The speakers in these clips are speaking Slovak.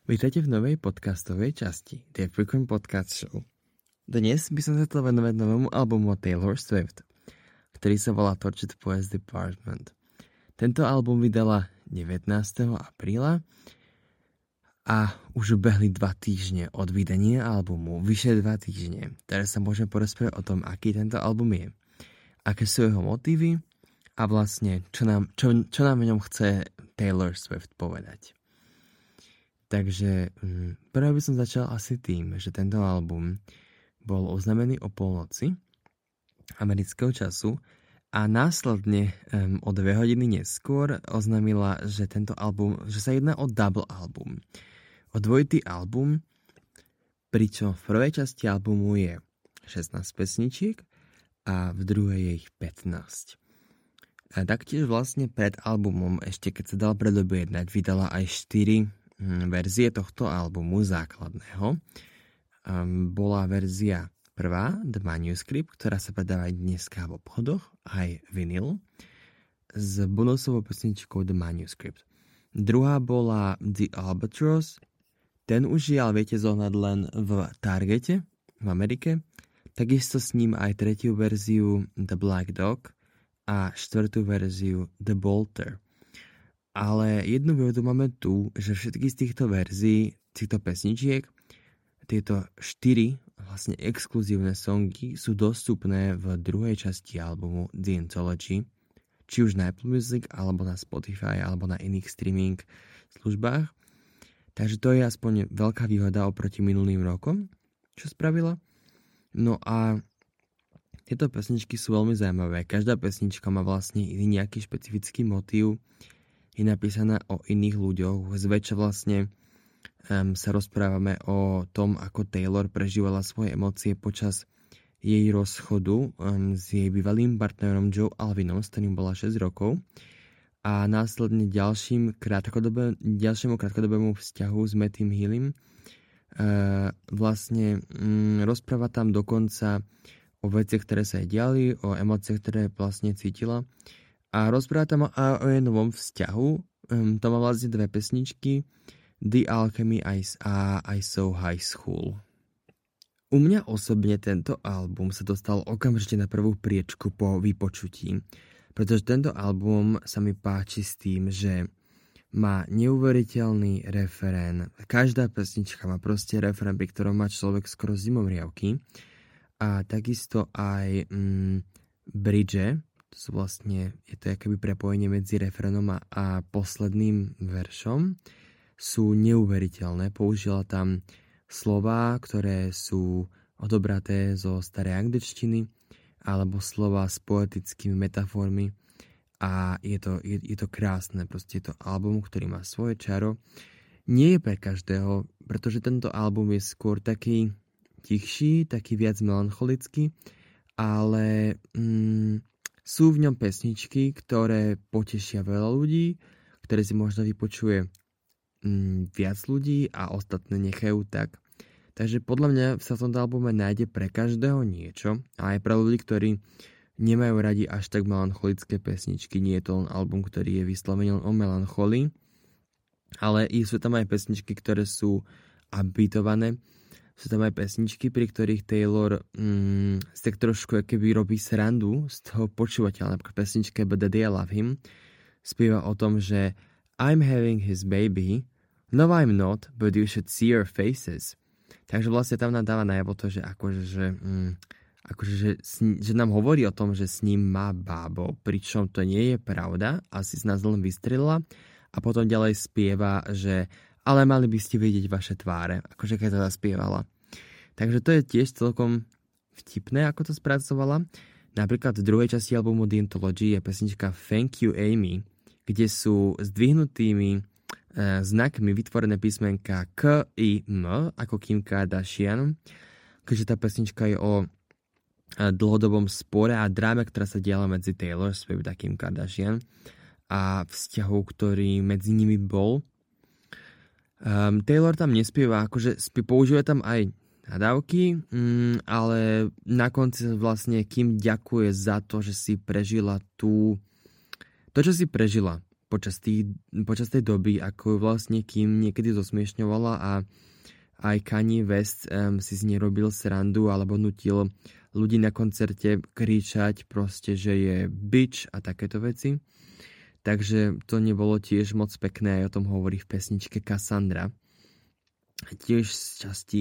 Vítajte v novej podcastovej časti The Frequent Podcast Show. Dnes by som sa chcel venovať novému albumu Taylor Swift, ktorý sa volá Tortured Poets Department. Tento album vydala 19. apríla a už behli 2 týždne od vydania albumu, vyše 2 týždne. Teraz sa môžeme porozprávať o tom, aký tento album je, aké sú jeho motívy a vlastne čo nám v ňom chce Taylor Swift povedať. Takže prvé by som začal asi tým, že tento album bol oznámený o polnoci amerického času a následne o 2 hodiny neskôr oznámila, že tento album, že sa jedná o double album. O dvojitý album, pričom v prvej časti albumu je 16 pesničiek a v druhej je ich 15. A taktiež vlastne pred albumom, ešte keď sa dal predobjednať, vydala aj 4 verzie tohto albumu základného. Bola verzia prvá, The Manuscript, ktorá sa predáva aj dneska v obchodoch, aj vinyl, s bonusovou pesničkou The Manuscript. Druhá bola The Albatross, ten už žiaľ viete zohnať len v Targete v Amerike, takisto s ním aj tretiu verziu The Black Dog a štvrtú verziu The Bolter. Ale jednu výhodu máme tu, že všetky z týchto verzií, týchto pesničiek, tieto 4 vlastne exkluzívne songy sú dostupné v druhej časti albumu The Anthology, či už na Apple Music, alebo na Spotify, alebo na iných streaming službách. Takže to je aspoň veľká výhoda oproti minulým rokom, čo spravila. No a tieto pesničky sú veľmi zaujímavé. Každá pesnička má vlastne nejaký špecifický motív, je napísaná o iných ľuďoch. Zväčša vlastne sa rozprávame o tom, ako Taylor prežívala svoje emócie počas jej rozchodu s jej bývalým partnerom Joe Alwinom, s ktorým bola 6 rokov. A následne ďalšiemu krátkodobému vzťahu s Mattym Healym vlastne rozpráva tam dokonca o veciach, ktoré sa jej diali, o emóciách, ktoré vlastne cítila. A rozpráva tam o jej novom vzťahu. To má vlastne 2 pesničky, The Alchemy a I Saw High School. U mňa osobne tento album sa dostal okamžite na prvú priečku po vypočutí, pretože tento album sa mi páči s tým, že má neuveriteľný refrén. Každá pesnička má proste refrén, pri ktorom má človek skoro zimomriavky. A takisto aj bridge. To sú vlastne, je to akoby prepojenie medzi refrénom a posledným veršom, sú neuveriteľné. Použila tam slová, ktoré sú odobraté zo starej angličtiny, alebo slová s poetickými metaformi a je to krásne. Proste je to album, ktorý má svoje čaro. Nie je pre každého, pretože tento album je skôr taký tichší, taký viac melancholický, ale sú v ňom pesničky, ktoré potešia veľa ľudí, ktoré si možno vypočuje viac ľudí a ostatné nechajú tak. Takže podľa mňa sa v tomto albume nájde pre každého niečo, a aj pre ľudí, ktorí nemajú radi až tak melancholické pesničky. Nie je to len album, ktorý je vyslovene o melancholii, ale sú tam aj pesničky, ktoré sú upbeatované. Sú tam aj pesničky, pri ktorých Taylor tak trošku keby robí srandu z toho počúvateľa. Napríklad pesničke But Daddy I Love Him spieva o tom, že I'm having his baby, no I'm not, but you should see your faces. Takže vlastne tam nám dáva najavo to, že že nám hovorí o tom, že s ním má bábo, pričom to nie je pravda, asi z nás len vystrelila a potom ďalej spieva, že ale mali by ste vidieť vaše tváre, akože keď to zaspievala. Takže to je tiež celkom vtipné, ako to spracovala. Napríklad v druhej časti albumu The Anthology je pesnička Thank You Amy, kde sú zdvihnutými znakmi vytvorené písmenka K, I, M, ako Kim Kardashian. Keďže tá pesnička je o dlhodobom spore a dráme, ktorá sa diala medzi Taylor Swift a Kim Kardashian a vzťahu, ktorý medzi nimi bol. Taylor tam nespieva, akože používa tam aj nadávky, ale na konci vlastne Kim ďakuje za to, že si prežila to, čo si prežila. počas tej doby, ako ju vlastne Kim niekedy zosmiešňovala a aj Kanye West si z nej robil srandu alebo nutil ľudí na koncerte kričať proste, že je bitch a takéto veci. Takže to nebolo tiež moc pekné, aj o tom hovorí v pesničke Cassandra. Tiež z časti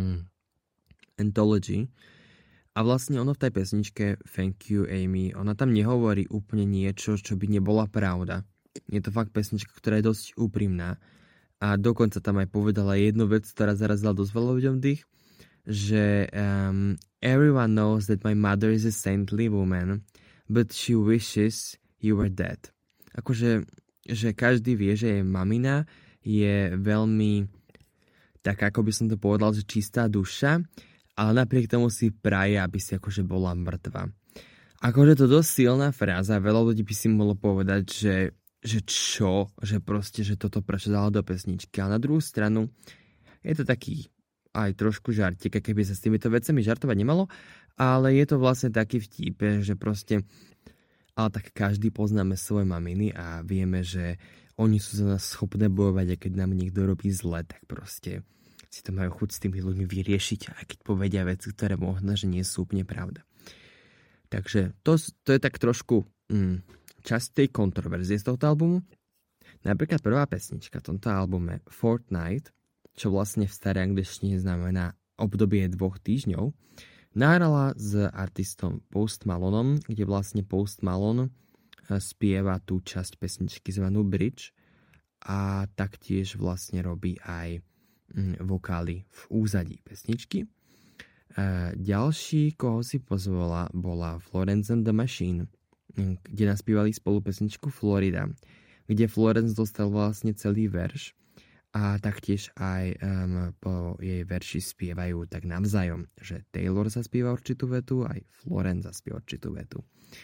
Anthology. A vlastne ono v tej pesničke Thank You Amy, ona tam nehovorí úplne niečo, čo by nebola pravda. Je to fakt pesnička, ktorá je dosť úprimná. A dokonca tam aj povedala jednu vec, ktorá zarazila dosť veľa ľuďom dých, že everyone knows that my mother is a saintly woman, but she wishes you were dead. Akože, že každý vie, že jej mamina je veľmi, tak ako by som to povedal, že čistá duša, ale napriek tomu si praje, aby si akože bola mŕtva. Akože to dosť silná fráza, veľa ľudí by si mohlo povedať, že čo, že proste, že toto prečo dala do pesničky. Ale na druhú stranu je to taký aj trošku žartík, keby sa s týmito vecami žartovať nemalo, ale je to vlastne taký vtip, že proste, ale tak každý poznáme svoje maminy a vieme, že oni sú za nás schopné bojovať a keď nám niekto robí zle, tak proste si to majú chuť s tými ľuďmi vyriešiť, aj keď povedia veci, ktoré možno, že nie sú úplne pravda. Takže to je tak trošku časť tej kontroverzie z tohto albumu. Napríklad prvá pesnička v tomto albume Fortnite, čo vlastne v starej angličtine znamená obdobie 2 týždňov, nahrala s artistom Post Malonom, kde vlastne Post Malone spieva tú časť pesničky zvanú Bridge a taktiež vlastne robí aj vokály v úzadí pesničky. Ďalší, koho si pozvala, bola Florence and the Machine, kde naspívali spolu pesničku Florida, kde Florence dostal vlastne celý verš a taktiež aj po jej verši spievajú tak navzájom, že Taylor zaspieva určitú vetu, aj Florence zaspieva určitú vetu.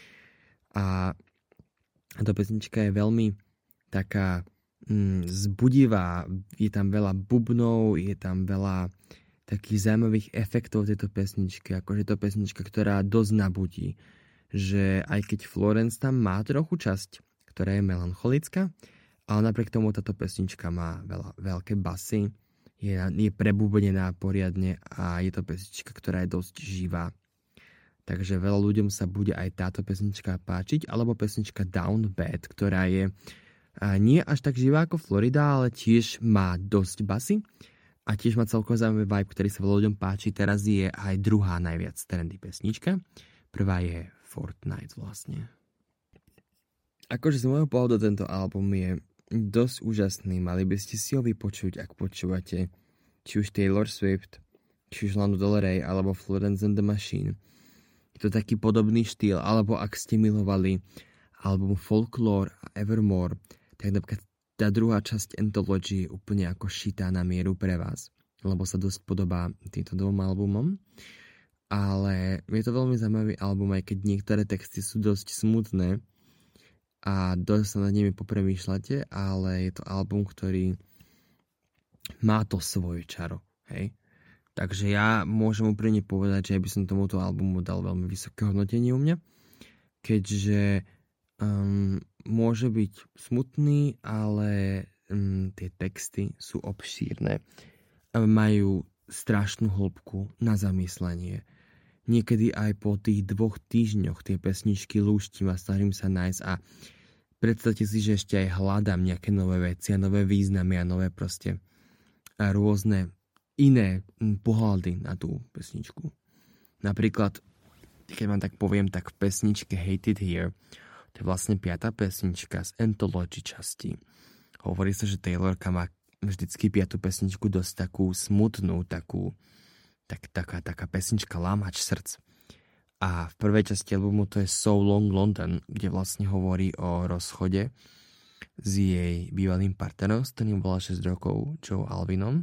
A tá pesnička je veľmi taká zbudivá, je tam veľa bubnov, je tam veľa takých zaujímavých efektov tejto pesničky, akože to pesnička, ktorá dosť nabudí, že aj keď Florence tam má trochu časť, ktorá je melancholická, ale napriek tomu táto pesnička má veľké basy, je prebúbenená poriadne a je to pesnička, ktorá je dosť živá. Takže veľa ľuďom sa bude aj táto pesnička páčiť, alebo pesnička Down Bad, ktorá je nie až tak živá ako Florida, ale tiež má dosť basy a tiež má celkom zaujímavý vibe, ktorý sa veľa ľuďom páči. Teraz je aj druhá najviac trendy pesnička. Prvá je Fortnite vlastne. Akože z môjho pohľadu tento album je dosť úžasný. Mali by ste si ho vypočuť, ak počúvate či už Taylor Swift, či už Lana Del Rey, alebo Florence and the Machine. Je to taký podobný štýl, alebo ak ste milovali album Folklore a Evermore, tak napríklad tá druhá časť Anthology je úplne ako šitá na mieru pre vás, lebo sa dosť podobá týmto dvom albumom. Ale je to veľmi zaujímavý album, aj keď niektoré texty sú dosť smutné a dosť sa nad nimi popremýšľate, ale je to album, ktorý má to svoje čaro, hej. Takže ja môžem úprimne povedať, že by som tomuto albumu dal veľmi vysoké hodnotenie u mňa, keďže môže byť smutný, ale tie texty sú obšírne. Majú strašnú hĺbku na zamyslenie. Niekedy aj po tých 2 týždňoch tie pesničky lúštim a snažím sa nájsť a predstavte si, že ešte aj hľadám nejaké nové veci a nové významy a nové proste a rôzne iné pohľady na tú pesničku. Napríklad, keď vám tak poviem, tak v pesničke Hate It Here, to je vlastne 5. pesnička z Anthology časti. Hovorí sa, že Taylorka má vždycky 5. pesničku dosť takú smutnú, taká pesnička lámač srdc. A v prvej časti albumu to je So Long London, kde vlastne hovorí o rozchode s jej bývalým partnerom, s ktorým bola 6 rokov, Joe Alvinom.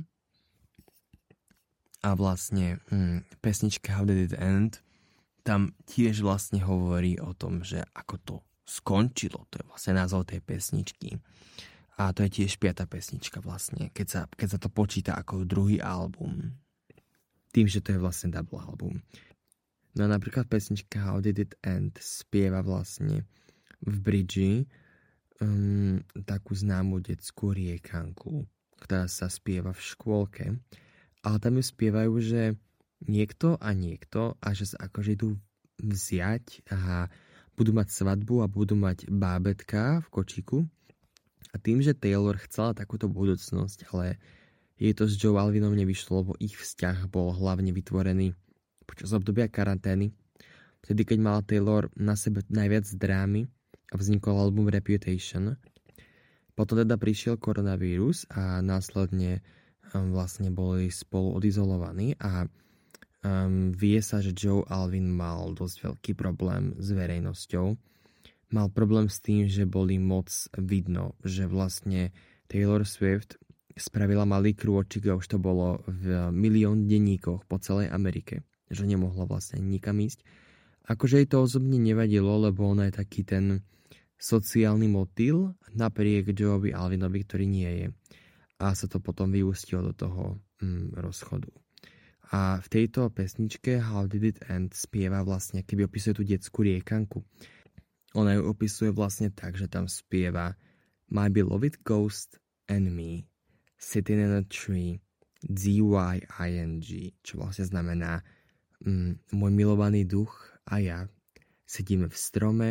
A vlastne pesnička How Did It End, tam tiež vlastne hovorí o tom, že ako to skončilo. To je vlastne názov tej pesničky. A to je tiež 5. pesnička vlastne, keď sa to počíta ako druhý album. Tým, že to je vlastne double album. No a napríklad pesnička How Did It End spieva vlastne v bridži takú známu detskú riekanku, ktorá sa spieva v škôlke, ale tam ju spievajú, že niekto a že sa akože idú vziať a budú mať svadbu a budú mať bábetka v kočíku. A tým, že Taylor chcela takúto budúcnosť, ale jej to s Joe Alvinom nevyšlo, lebo ich vzťah bol hlavne vytvorený počas obdobia karantény. Vtedy, keď mala Taylor na sebe najviac drámy a vznikol album Reputation. Potom teda prišiel koronavírus a následne vlastne boli spolu odizolovaní a vie sa, že Joe Alvin mal dosť veľký problém s verejnosťou. Mal problém s tým, že boli moc vidno, že vlastne Taylor Swift spravila malý krôčik a už to bolo v milión denníkoch po celej Amerike, že nemohla vlastne nikam ísť. Akože jej to osobne nevadilo, lebo ona je taký ten sociálny motýl napriek Joeovi Alvinovi, ktorý nie je. A sa to potom vyústilo do toho rozchodu. A v tejto pesničke How Did It End spieva vlastne, keby opisuje tú detskú riekanku. Ona ju opisuje vlastne tak, že tam spieva My beloved ghost and me sitting in a tree D-Y-I-N-G, čo vlastne znamená môj milovaný duch a ja sedíme v strome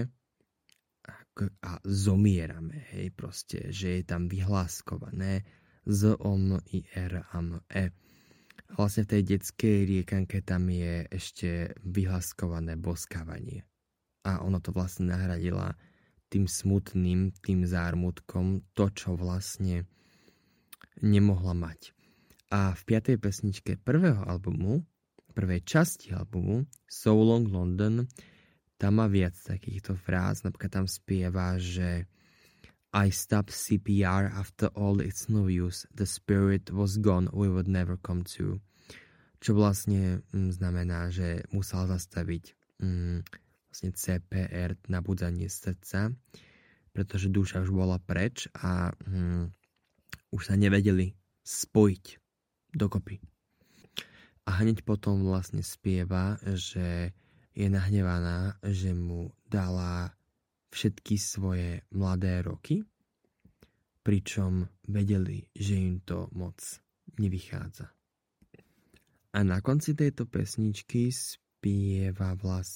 a zomierame, hej, proste, že je tam vyhláskované Z-O-M-I-R-A-M-E. Vlastne v tej detskej riekanke tam je ešte vyhláskované boskávanie. A ono to vlastne nahradila tým smutným, tým zármutkom, to, čo vlastne nemohla mať. A v 5. pesničke prvého albumu, prvej časti albumu, So Long London, tam má viac takýchto fráz. Napríklad tam spieva, že I stopped CPR after all it's no use. The spirit was gone, we would never come to. Čo vlastne znamená, že musel zastaviť vlastne CPR, nabudzanie srdca, pretože duša už bola preč a už sa nevedeli spojiť dokopy. A hneď potom vlastne spieva, že je nahnevaná, že mu dala všetky svoje mladé roky, pričom vedeli, že im to moc nevychádza. A na konci tejto pesničky spieva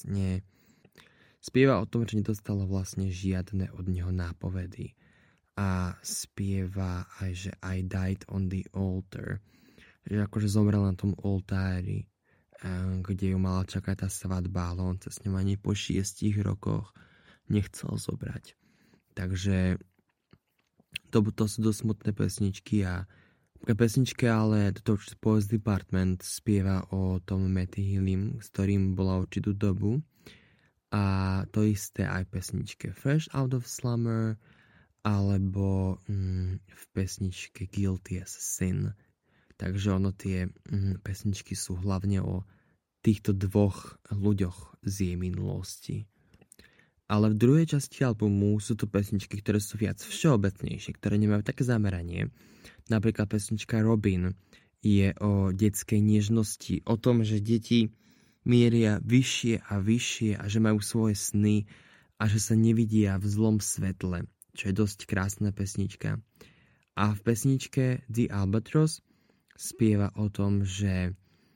o tom, že nedostala vlastne žiadne od neho nápovedy. A spieva aj, že I died on the altar. Že akože zomrel na tom oltári, kde ju mala čakať tá svadba, ale on sa s ňou ani po 6 rokoch nechcel zobrať. Takže to sú dosť smutné pesničky a pesničke, ale The Tortured Poets Department spieva o tom Matty Healy, s ktorým bola určitú dobu. A to isté aj v pesničke Fresh Out of Slumber alebo v pesničke Guilty as Sin. Takže tie pesničky sú hlavne o týchto dvoch ľuďoch z jej minulosti. Ale v druhej časti albumu sú to pesničky, ktoré sú viac všeobecnejšie, ktoré nemajú také zameranie. Napríklad pesnička Robin je o detskej nežnosti, o tom, že deti mieria vyššie a vyššie a že majú svoje sny a že sa nevidia v zlom svetle, čo je dosť krásna pesnička. A v pesničke The Albatross spieva o tom, že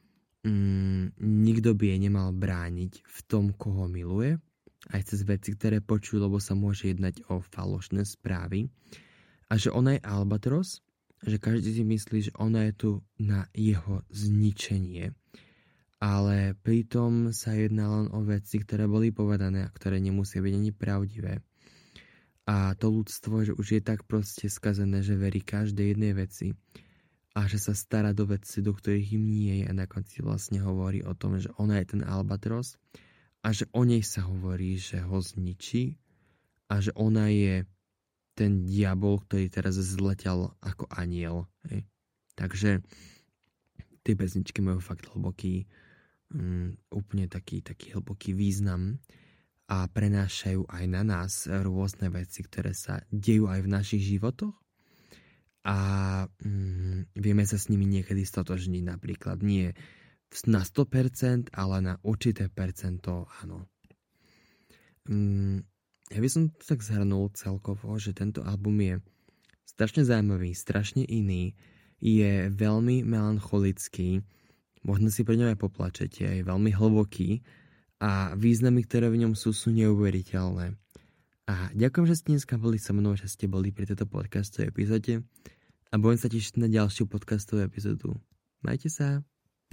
nikto by jej nemal brániť v tom, koho miluje, aj cez veci, ktoré počujú, lebo sa môže jednať o falošné správy. A že ona je Albatross, že každý si myslí, že ona je tu na jeho zničenie. Ale pritom sa jedná len o veci, ktoré boli povedané a ktoré nemusia byť ani pravdivé. A to ľudstvo, že už je tak proste skazené, že verí každej jednej veci a že sa stará do veci, do ktorých im nie je a na konci vlastne hovorí o tom, že ona je ten Albatross a že o nej sa hovorí, že ho zničí a že ona je ten diabol, ktorý teraz zletel ako aniel. Hej. Takže tie pesničky majú fakt hlboký, úplne taký hlboký význam a prenášajú aj na nás rôzne veci, ktoré sa dejú aj v našich životoch a vieme sa s nimi niekedy stotožniť, napríklad nie na 100%, ale na určité percento áno. Ja by som to tak zhrnul celkovo, že tento album je strašne zaujímavý, strašne iný, je veľmi melancholický, možno si pri ňom aj poplačete, je veľmi hlboký a významy, ktoré v ňom sú neuveriteľné. A ďakujem, že ste dneska boli so mnou, že ste boli pri tejto podcastovej epizóde a budem sa tešiť na ďalšiu podcastovú epizódu. Majte sa!